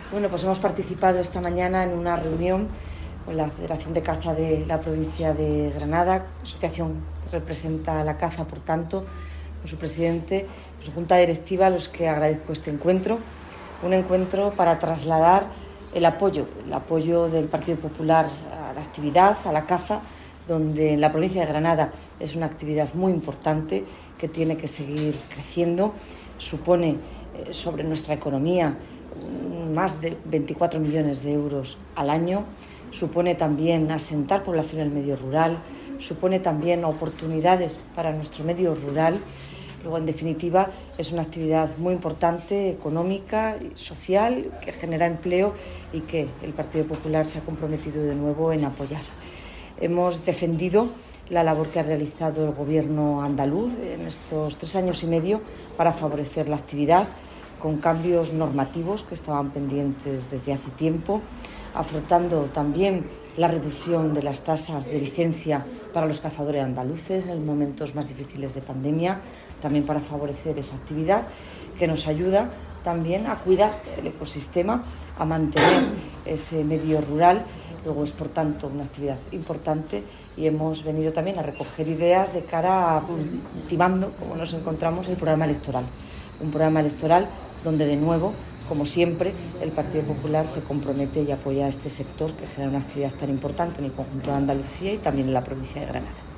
Bueno, pues hemos participado esta mañana en una reunión con la Federación de Caza de la provincia de Granada, asociación que representa a la caza, por tanto, con su presidente, con su junta directiva, a los que agradezco este encuentro. Un encuentro para trasladar el apoyo del Partido Popular a la actividad, a la caza, donde en la provincia de Granada es una actividad muy importante que tiene que seguir creciendo. Supone sobre nuestra economía más de 24 millones de euros al año, supone también asentar población en el medio rural, supone también oportunidades para nuestro medio rural. Luego, en definitiva, es una actividad muy importante, económica y social, que genera empleo y que el Partido Popular se ha comprometido de nuevo en apoyar. Hemos defendido la labor que ha realizado el Gobierno andaluz en estos 3 años y medio para favorecer la actividad, con cambios normativos que estaban pendientes desde hace tiempo, afrontando también la reducción de las tasas de licencia para los cazadores andaluces en los momentos más difíciles de pandemia, también para favorecer esa actividad que nos ayuda también a cuidar el ecosistema, a mantener ese medio rural. Luego es, por tanto, una actividad importante y hemos venido también a recoger ideas de cara a ultimando, como nos encontramos, el programa electoral. Un programa electoral donde, de nuevo, como siempre, el Partido Popular se compromete y apoya a este sector que genera una actividad tan importante en el conjunto de Andalucía y también en la provincia de Granada.